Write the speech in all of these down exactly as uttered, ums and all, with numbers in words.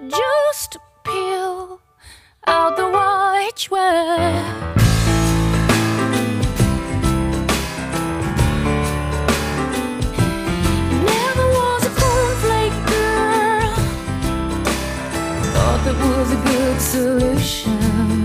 just peel out the white ware. Never was a cornflake girl, thought that was a good solution.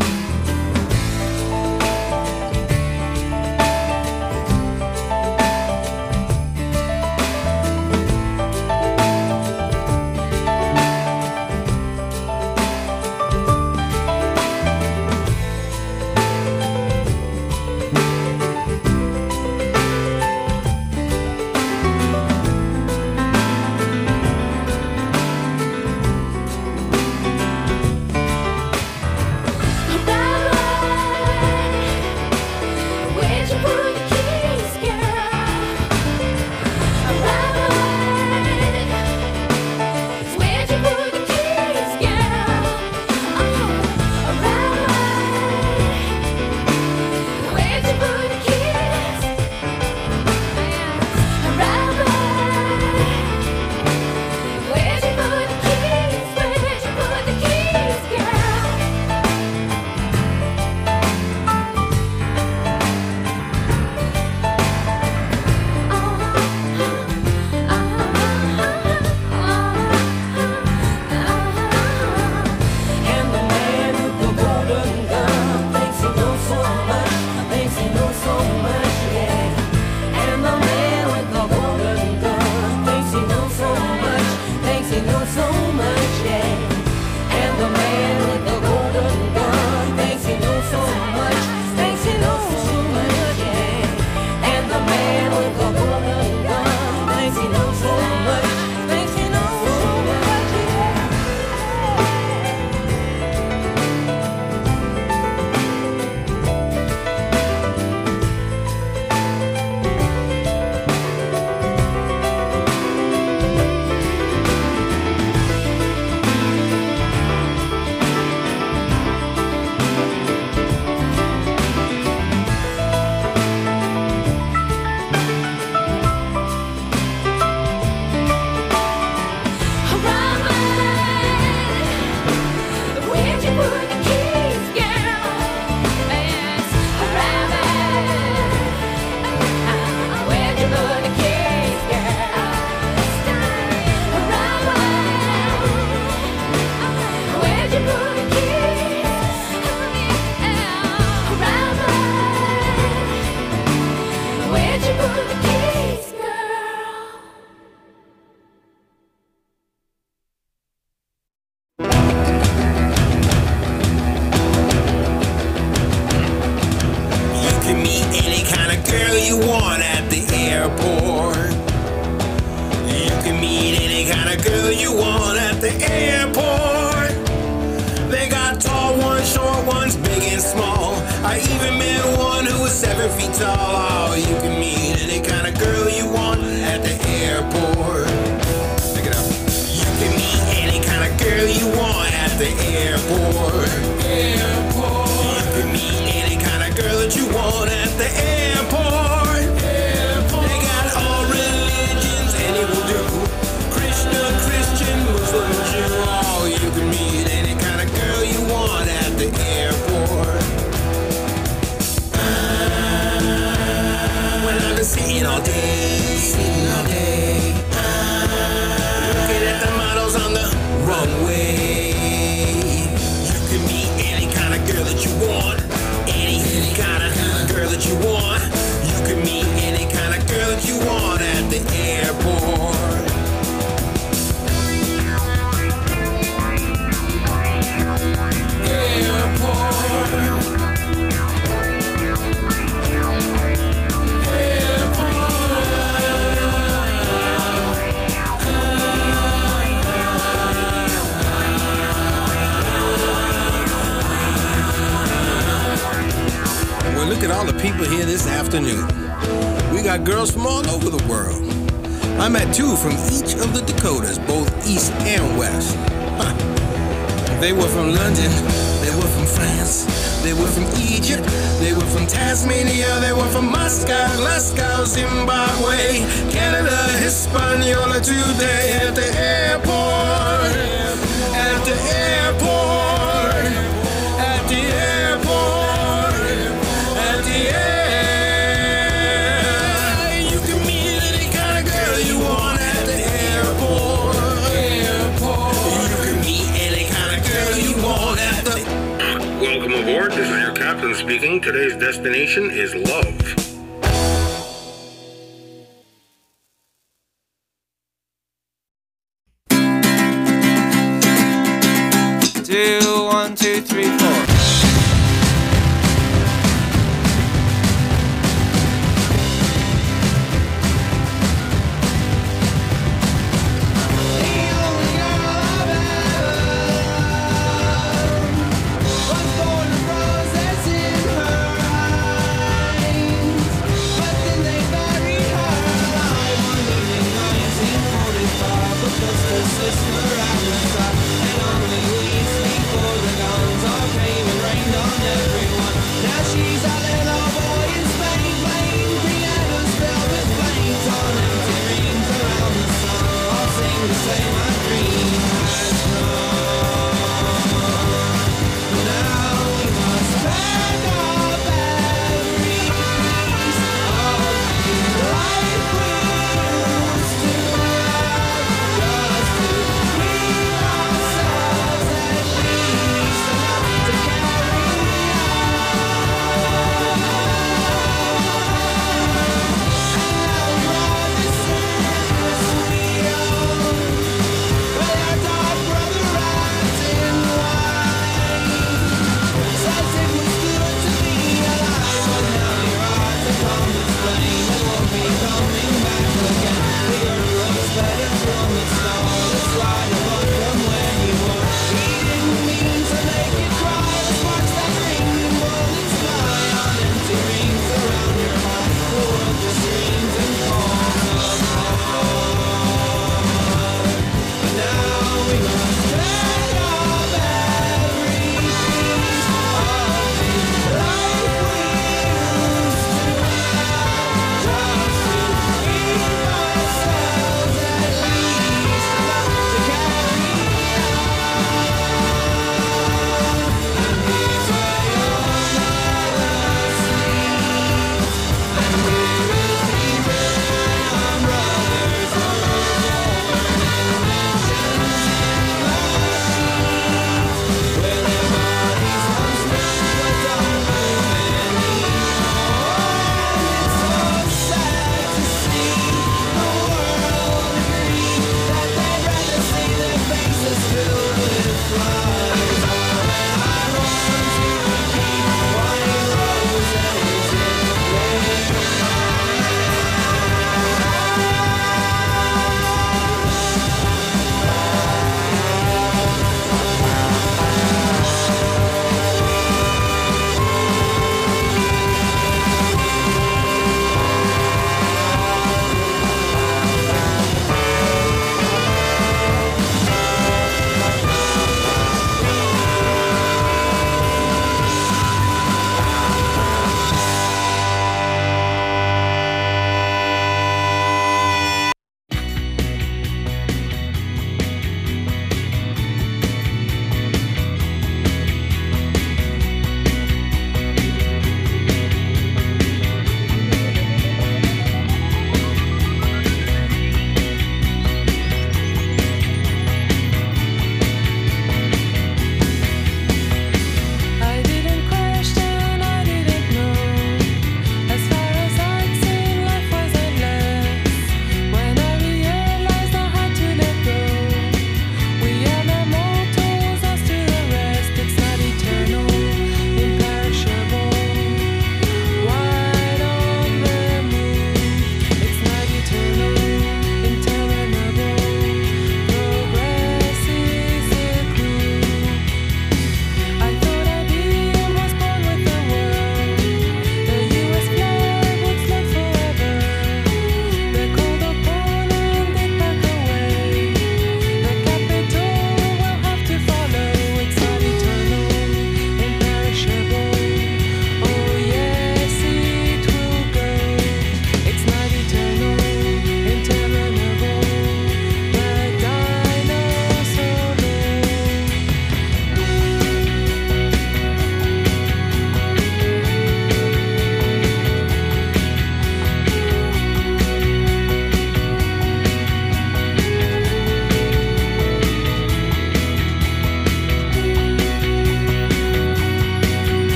Girls from all over the world. I met two from each of the Dakotas, both east and west. Huh. They were from London, they were from France, they were from Egypt, they were from Tasmania, they were from Moscow, Glasgow, Zimbabwe, Canada, Hispaniola. Today at the airport, at the speaking. Today's destination is love. Two, one, two, three, four. Sister Agnes, and only weeks before the guns are paying.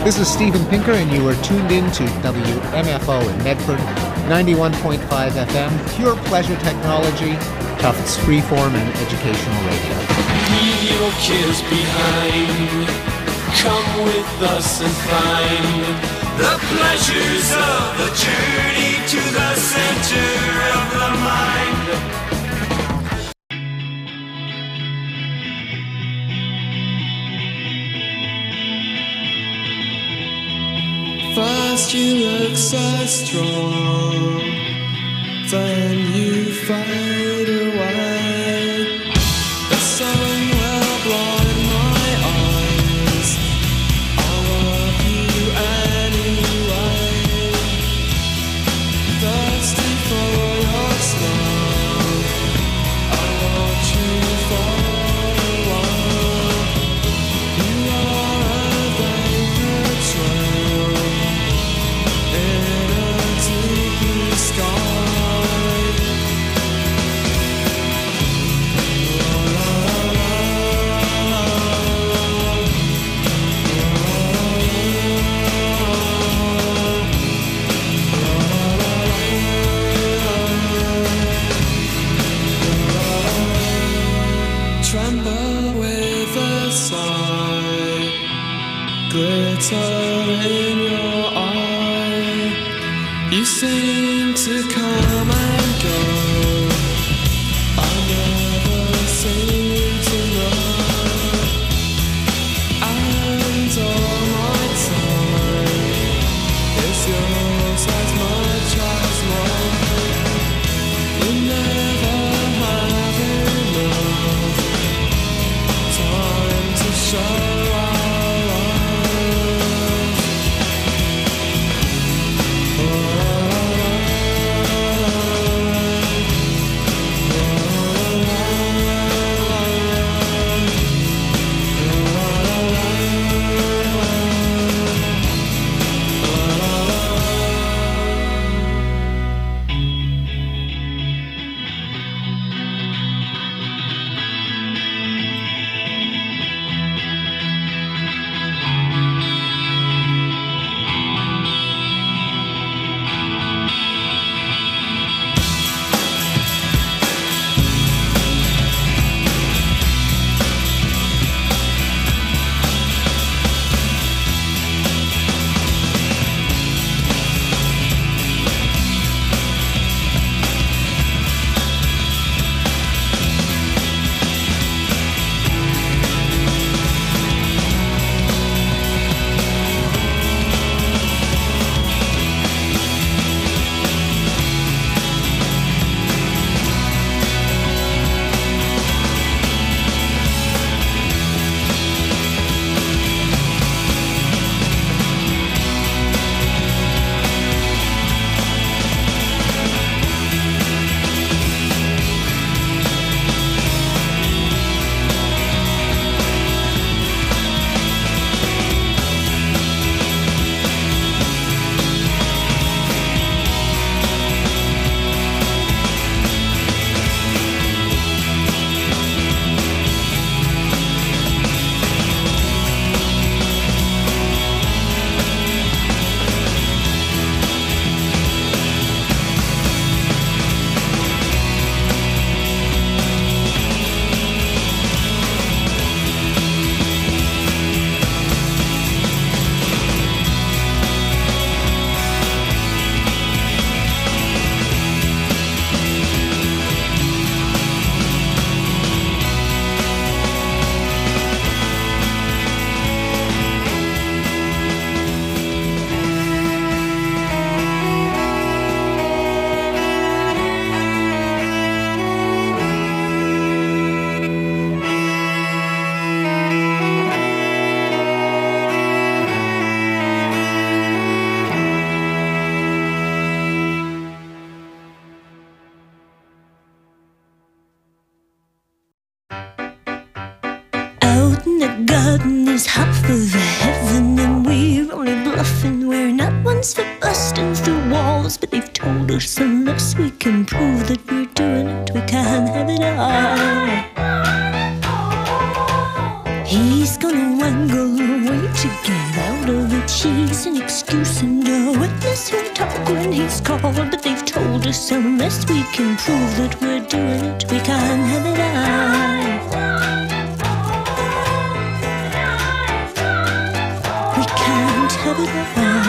This is Steven Pinker, and you are tuned in to W M F O in Medford, ninety-one point five F M, pure pleasure technology, Tufts freeform and educational radio. Leave your cares behind. Come with us and find the pleasures of the journey to the center of the mind. First you look so strong, then you fade away. The sun will blind my eyes. I love you anyway. Thirsty for your smile, I watch you fall away. You are a vapor trail in a deep blue sky. Tremble with a sigh, glitter in your eye. You seem to come and go, I never seem to know. And all my time is yours as much as mine. We never have enough time to show our love. garden is half of heaven, and we're only bluffing. We're not ones for busting through walls, but they've told us unless we can prove that we're doing it, we can't have it all. He's gonna wangle away to get out of it. it's called, but they've told us unless we can prove that we're doing it, we can't have it all. We can't have it all.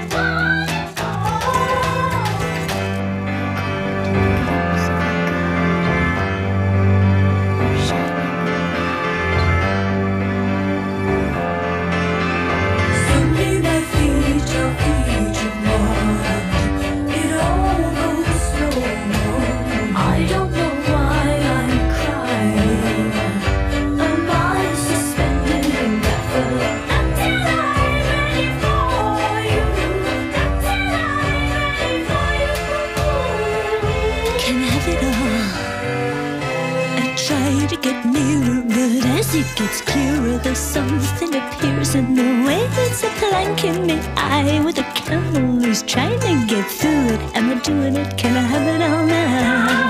It gets clearer, though something appears in the way. It's a plank in the eye with a camel who's trying to get through it. Am I doing it? Can I have it all now?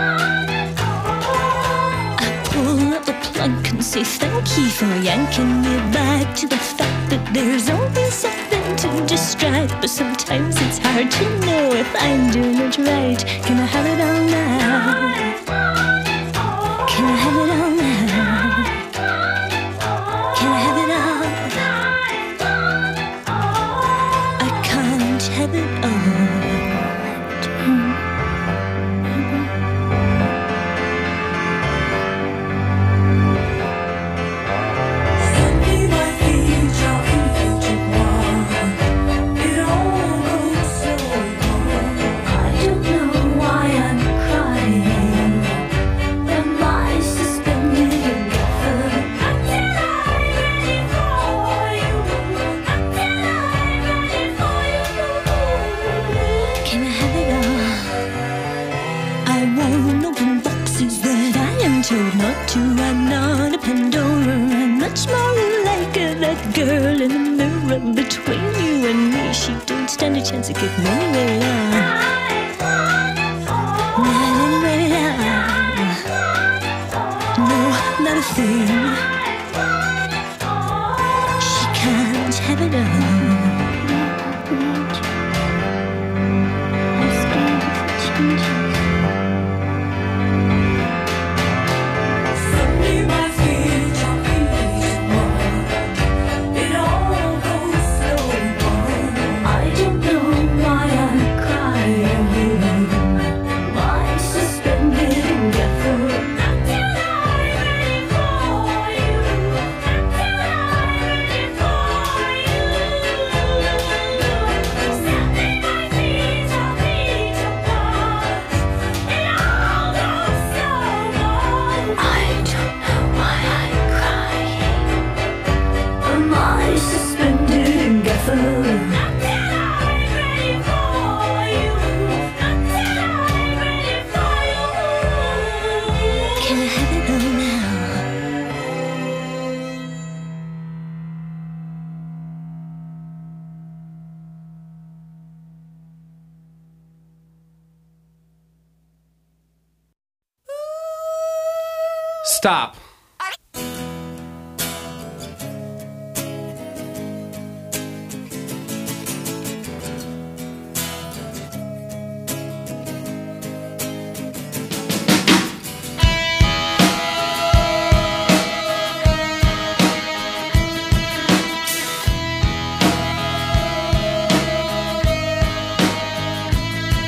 I pull up the plug and say thank you for yanking me back to the fact that there's always something to distract. But sometimes it's hard to know if I'm doing it right. Can I have it all now? Can I have it all now? Have it all. Told not to, I'm not a Pandora. I'm much more like a, that girl in the mirror between you and me. She don't stand a chance of getting anywhere now. Not anywhere now. No, not a thing. She can't have it all. I stand for changes. Stop.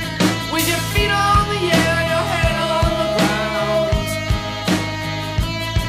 With your feet on the air, your head on the ground.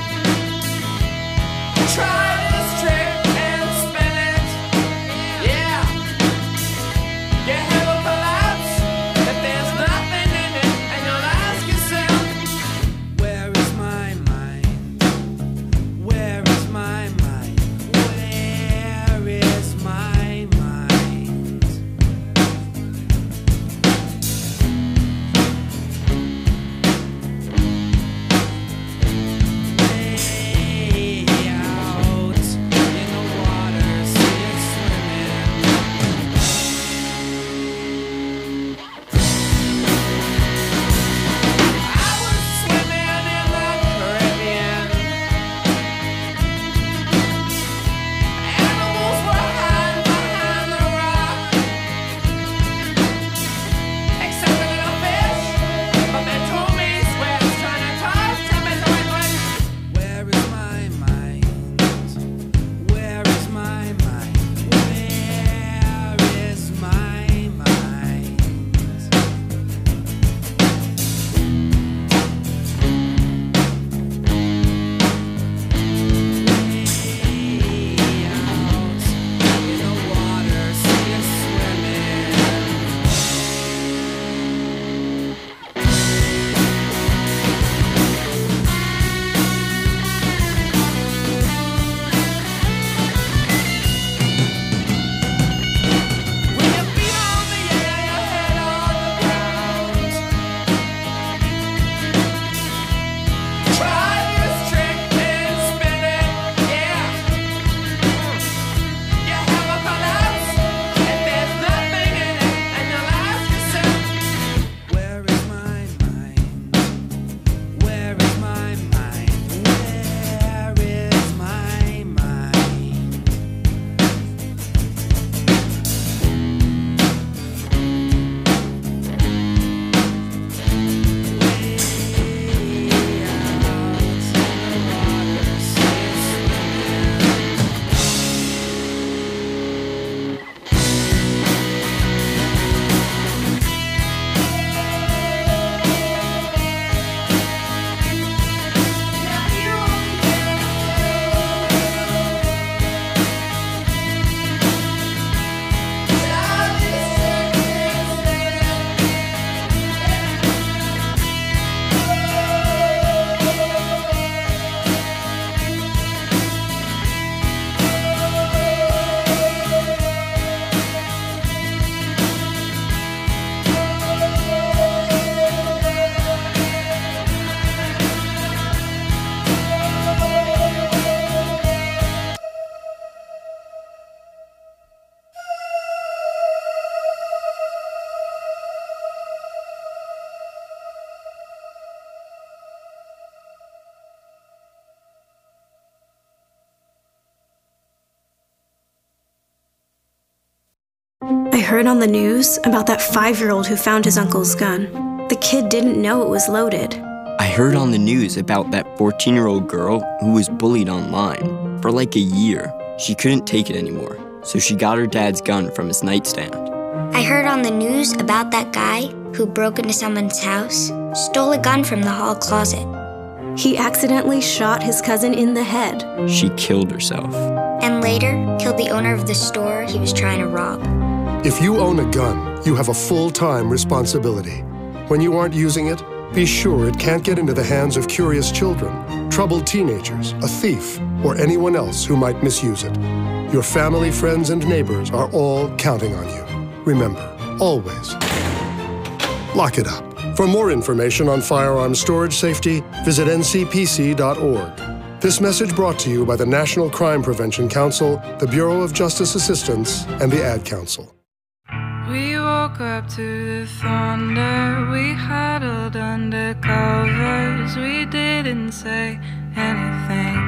heard on the news about that five-year-old who found his uncle's gun. The kid didn't know it was loaded. I heard on the news about that fourteen-year-old girl who was bullied online. For like a year, she couldn't take it anymore, so she got her dad's gun from his nightstand. I heard on the news about that guy who broke into someone's house, stole a gun from the hall closet. He accidentally shot his cousin in the head. She killed herself. And later, killed the owner of the store he was trying to rob. If you own a gun, you have a full-time responsibility. When you aren't using it, be sure it can't get into the hands of curious children, troubled teenagers, a thief, or anyone else who might misuse it. Your family, friends, and neighbors are all counting on you. Remember, always, lock it up. For more information on firearm storage safety, visit N C P C dot org. This message brought to you by the National Crime Prevention Council, the Bureau of Justice Assistance, and the Ad Council. We woke up to the thunder, we huddled under covers, we didn't say anything.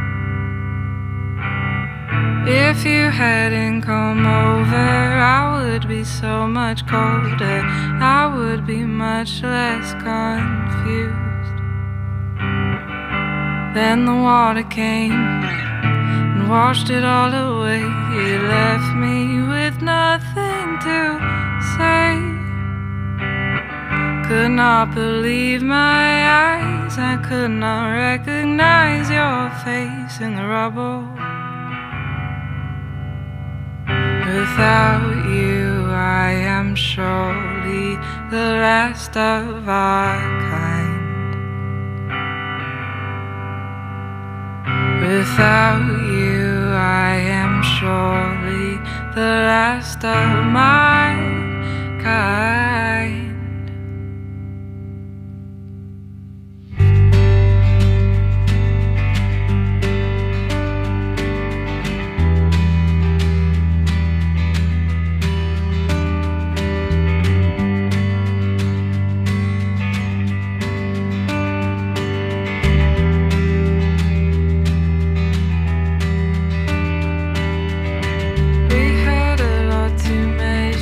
If you hadn't come over, I would be so much colder, I would be much less confused. Then the water came and washed it all away. It left me with nothing to say. Could not believe my eyes, I could not recognize your face in the rubble. Without you, I am surely the last of our kind. Without you, I am surely the last of my kind. We had a lot to make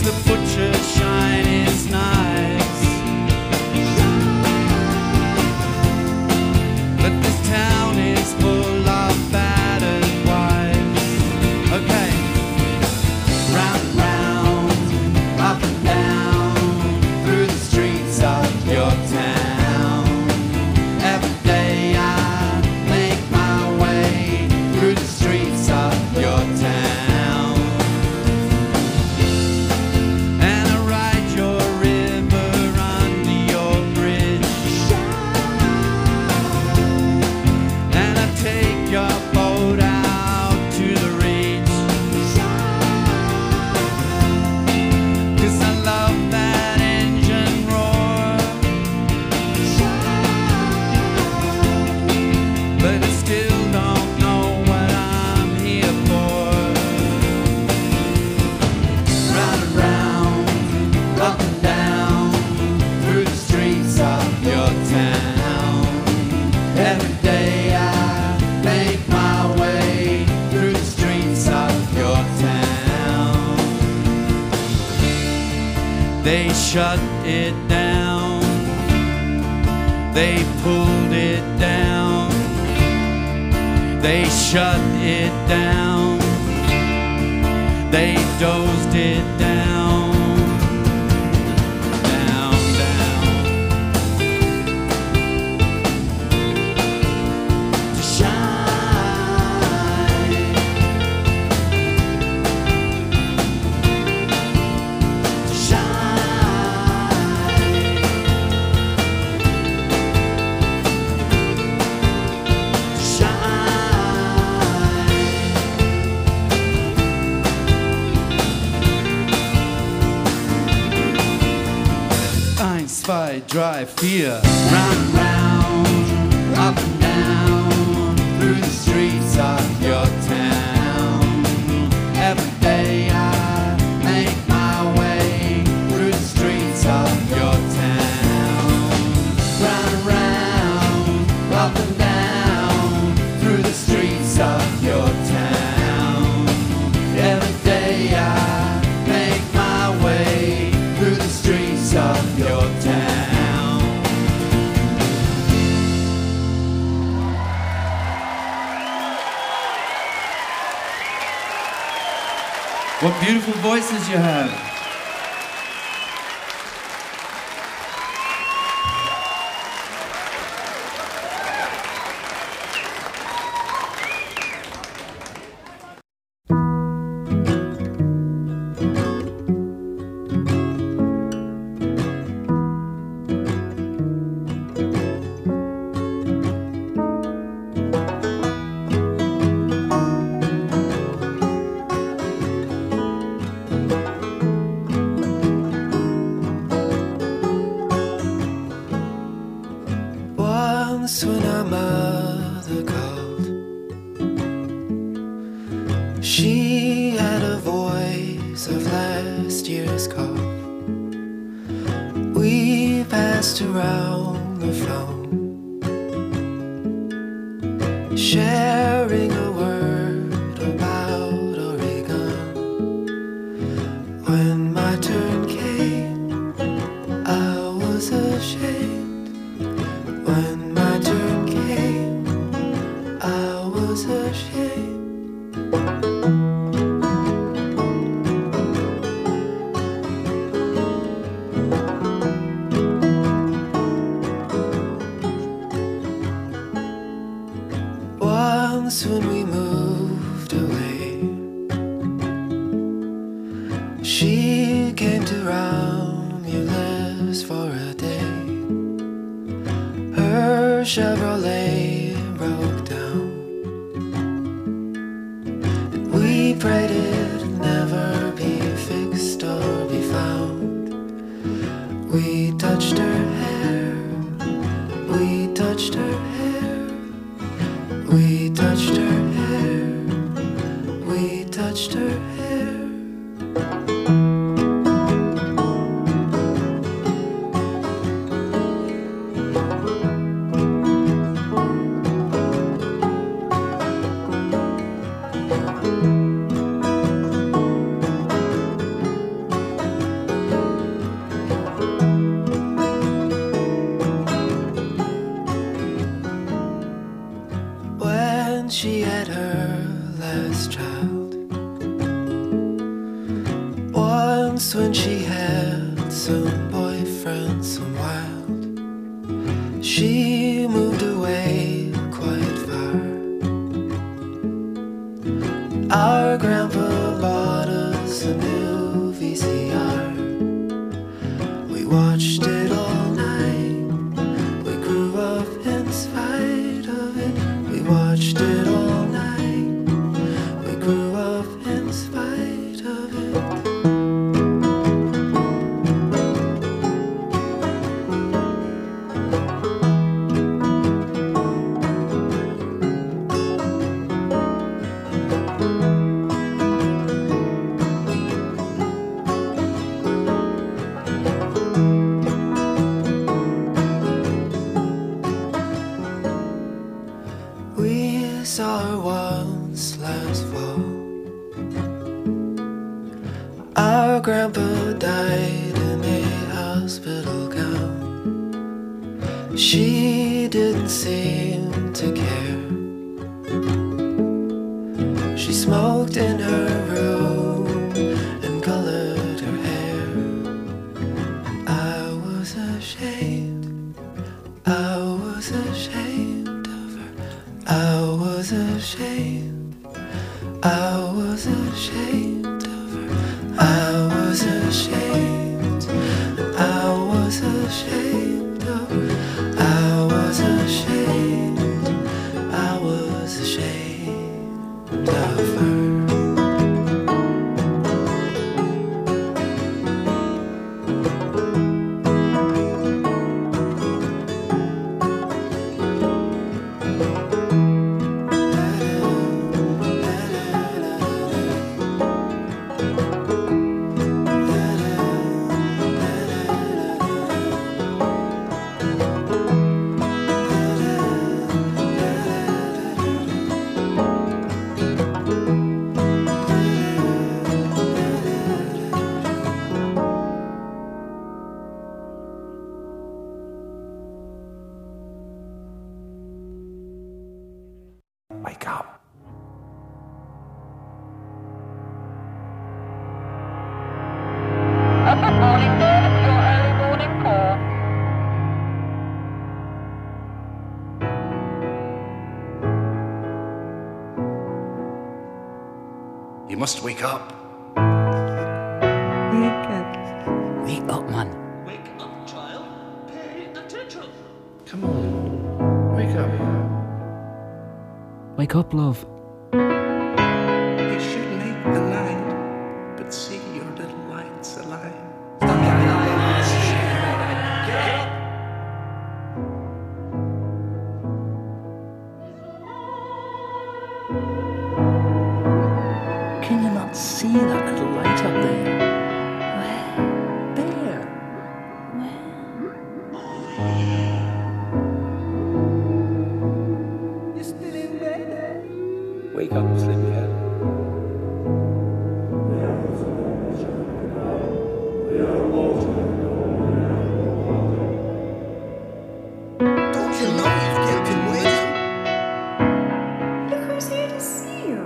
the butcher shine his knives. But this town is full of battered wives. Okay, round and round, up and down, through the streets of your town. Every day I make my way through the streets of your town. And I ride your river under your bridge. And I take your boat out to the reach. 'Cause I love that engine roar. But I still don't know what I'm here for. Round and round, up and down, through the streets of your town. Every day I make my way through the streets of your town. They shut it down. They pulled it down. They shut it down. They dozed it down. Down, down. To shine. To shine. To shine. Eins, zwei, drei, vier. Round and round, up and down, through the streets of your town. Every day I make my way through the streets of your town. Round and round, up and down, through the streets of your town. Every day I make my way through the streets of your town. What beautiful voices you have. Once when our mother called, she had a voice of last year's cough. We passed around the phone, sharing a word about Oregon. When my turn came, I was ashamed. When my turn came, I was ashamed. Once when we moved away, she came to Romulus for a day. Her Chevrolet broke down, and we prayed it'd never be fixed or be found. We touched her hair, we touched her hair, we touched her hair, we touched her hair. once when she had some boyfriend, some wild. She moved away quite far. Our grandpa bought us a new V C R. We watched it all night. We grew up in spite of it. We watched it all night. We grew up in spite of it. We saw her once last fall. Our grandpa died in a hospital gown. She didn't seem to care. She smoked in her room and colored her hair. And I was ashamed. I was ashamed of her. I was ashamed. I was ashamed of her. I was ashamed. I was ashamed of her. I was ashamed. I was ashamed of her. Wake up. Good morning, dear. It's your early morning call. You must wake up. Wake up. Wake up, man. Wake up, child. Pay attention. Come on. Wake up. Wake up, love. You should make the night, but see your little lights alive. Can you not see that little light up there? Where? There. You're still in bed? Wake up, sleepyhead. Don't you know you've kept him waiting? Look who's here to see you.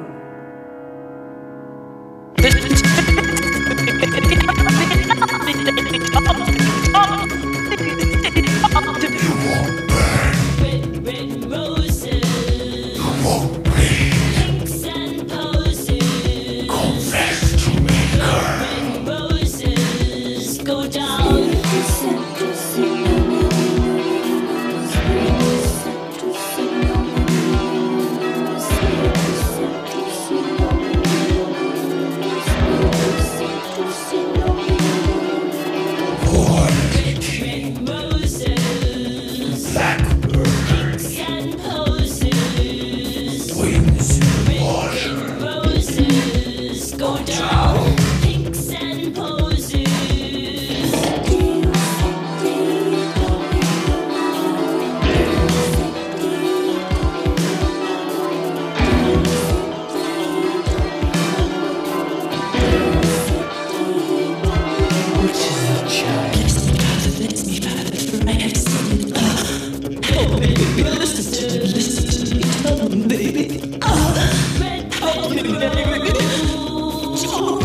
Red, red roses. You won't pinks and posies. Confess to me, girl. Red roses go down. Red roses. Blackbird. Pinks and posies. Wings in water. Red roses go down. Pinks and posies. Red, red, red,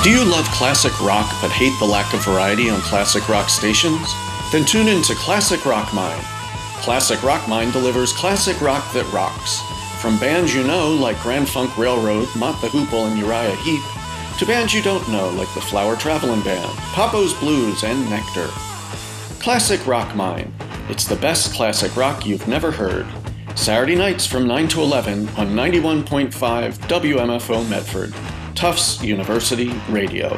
Do you love classic rock but hate the lack of variety on classic rock stations? Then tune in to Classic Rock Mind. Classic Rock Mind delivers classic rock that rocks. From bands you know like Grand Funk Railroad, Mott the Hoople, and Uriah Heep, to bands you don't know like the Flower Traveling Band, Papo's Blues, and Nectar. Classic Rock Mind. It's the best classic rock you've never heard. Saturday nights from nine to eleven on ninety-one point five W M F O Medford. Tufts University Radio.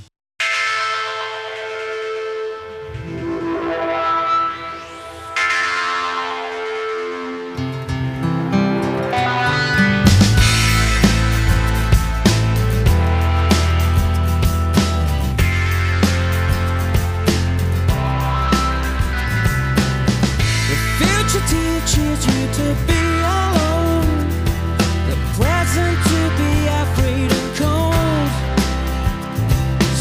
The future teaches you to be alone, the present to be afraid and cold.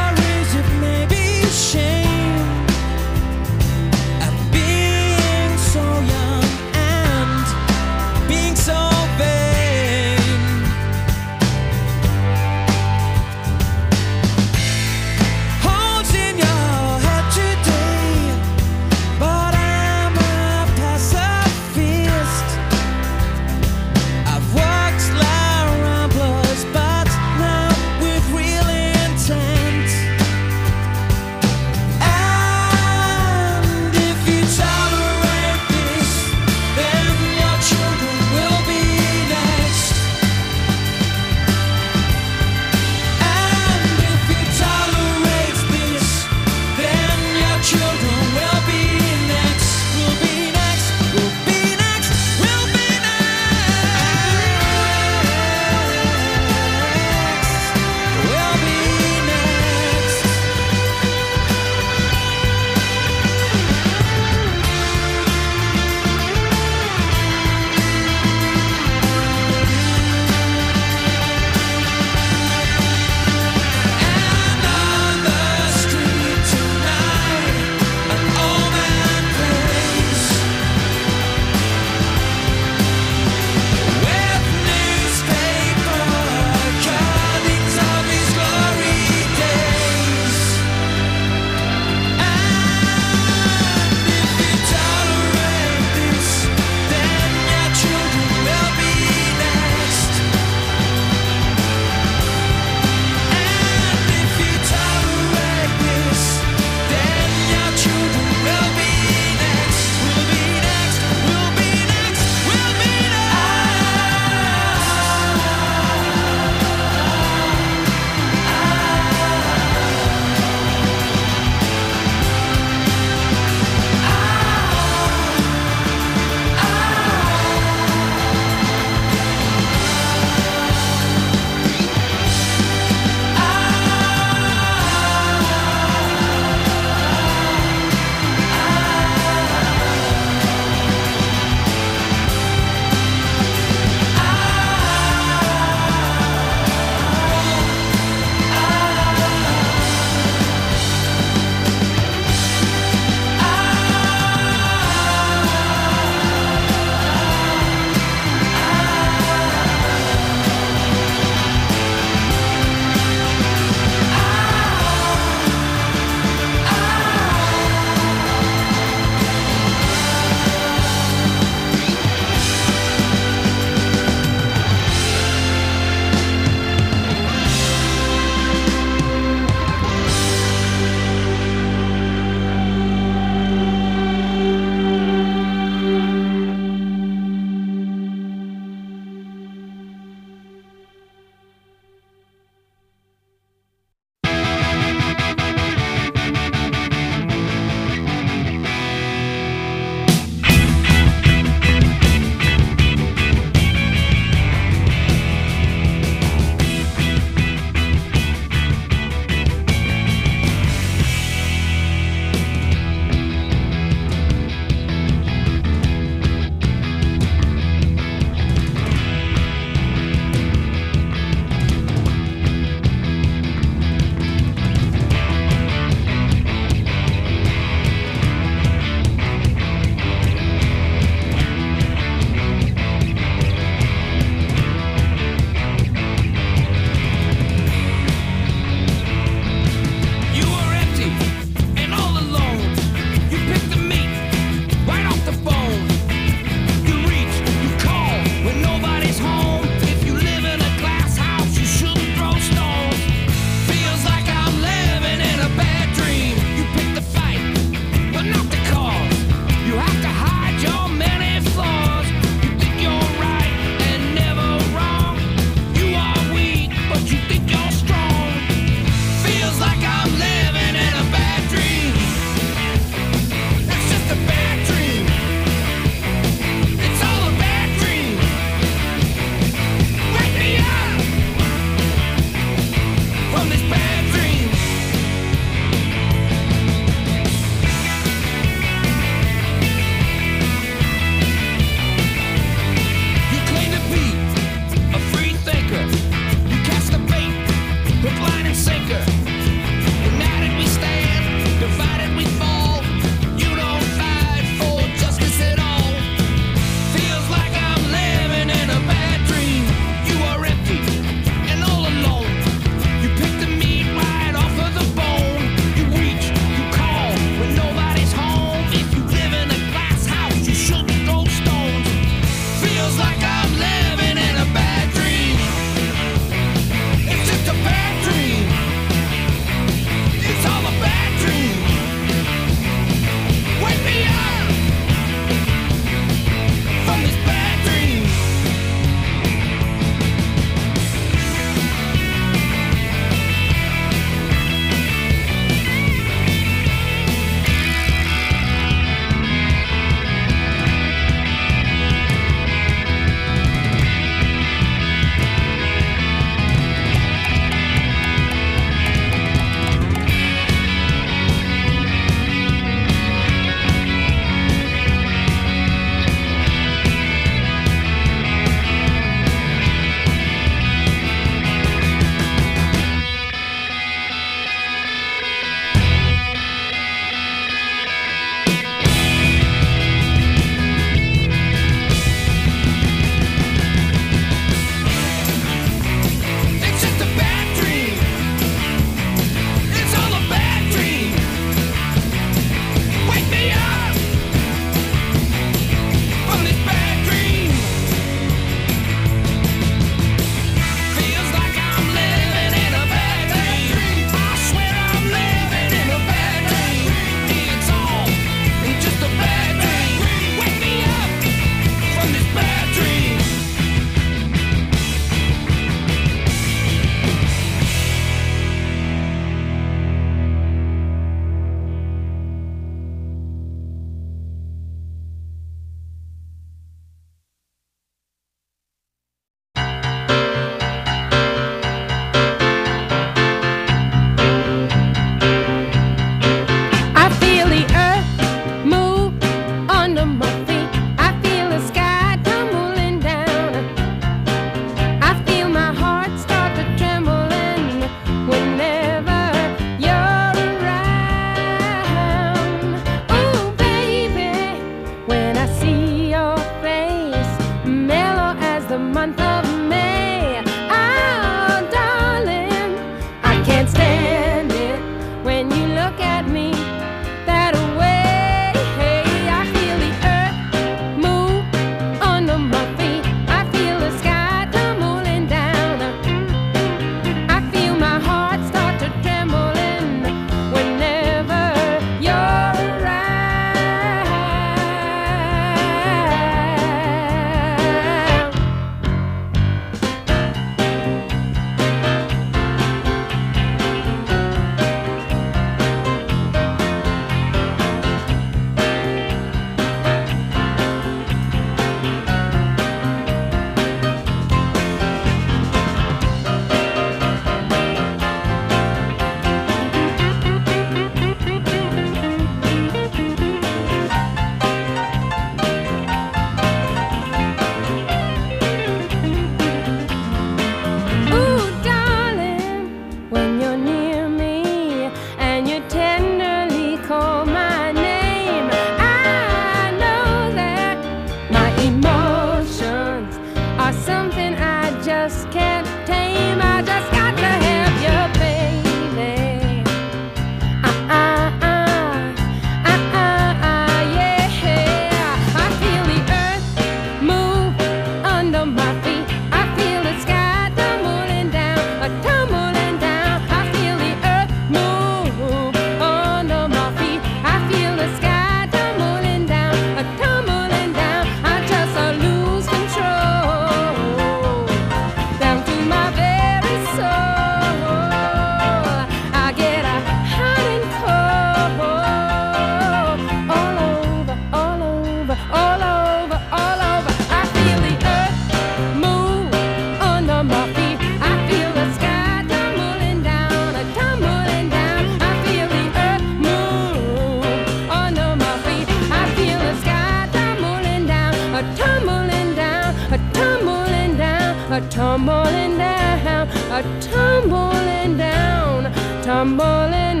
are tumbling down, tumbling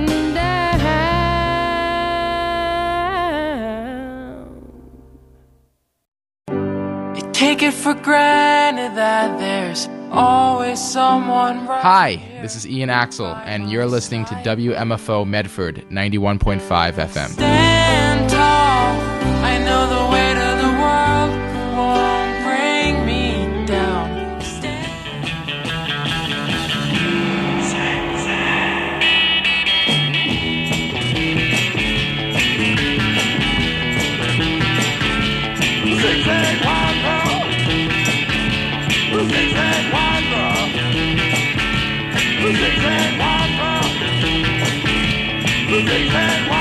down. You take it for granted that there's always someone right. Hi, this is Ian Axel, and you're listening to W M F O Medford ninety-one point five F M. Stand tall, I know the weight of the world won't bring me down. Zigzag wanderer, zigzag wanderer, zigzag wanderer, zigzag wanderer.